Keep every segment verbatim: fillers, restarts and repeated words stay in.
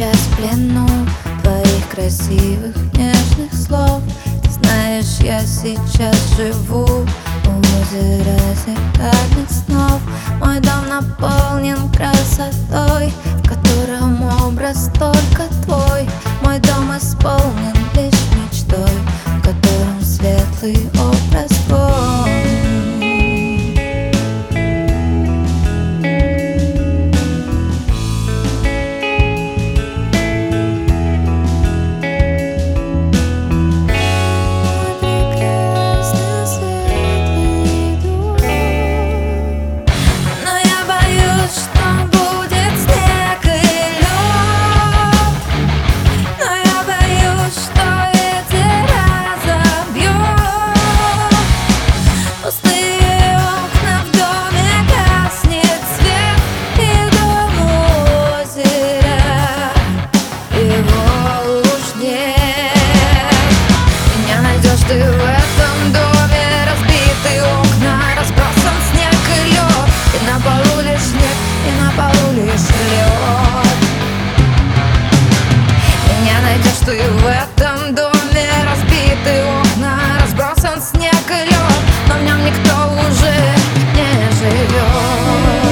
сейчас в плену твоих красивых нежных слов. Ты знаешь, я сейчас живу у озера зеркальных снов. Мой дом наполнен красотой, в котором образ только твой. Мой дом исполнен лишь мечтой, в котором светлый образ твой. Ты в этом доме, разбитые окна, разбросан снег и лед, и на полу лишь снег, и на полу лишь лед. Меня найдешь ты в этом доме, разбитые окна, разбросан снег и лед, но в нем никто уже не живет.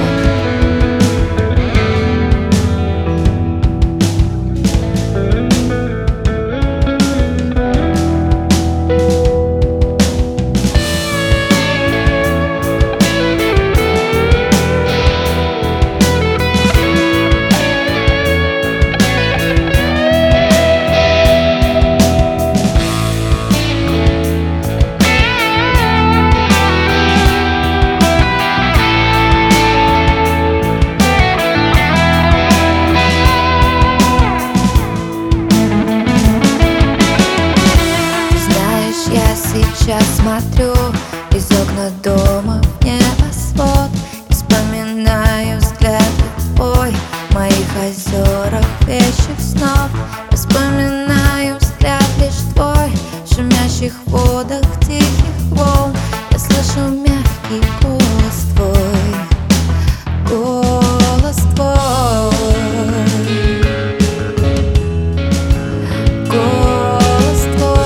Сейчас смотрю из окна дома в небосвод и вспоминаю взгляд твой в моих озерах вещих снов. Вспоминаю взгляд лишь твой в шумящих водах тихих волн. Я слышу мягкий голос твой, голос твой, голос твой.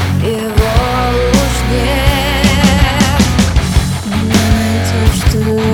Ты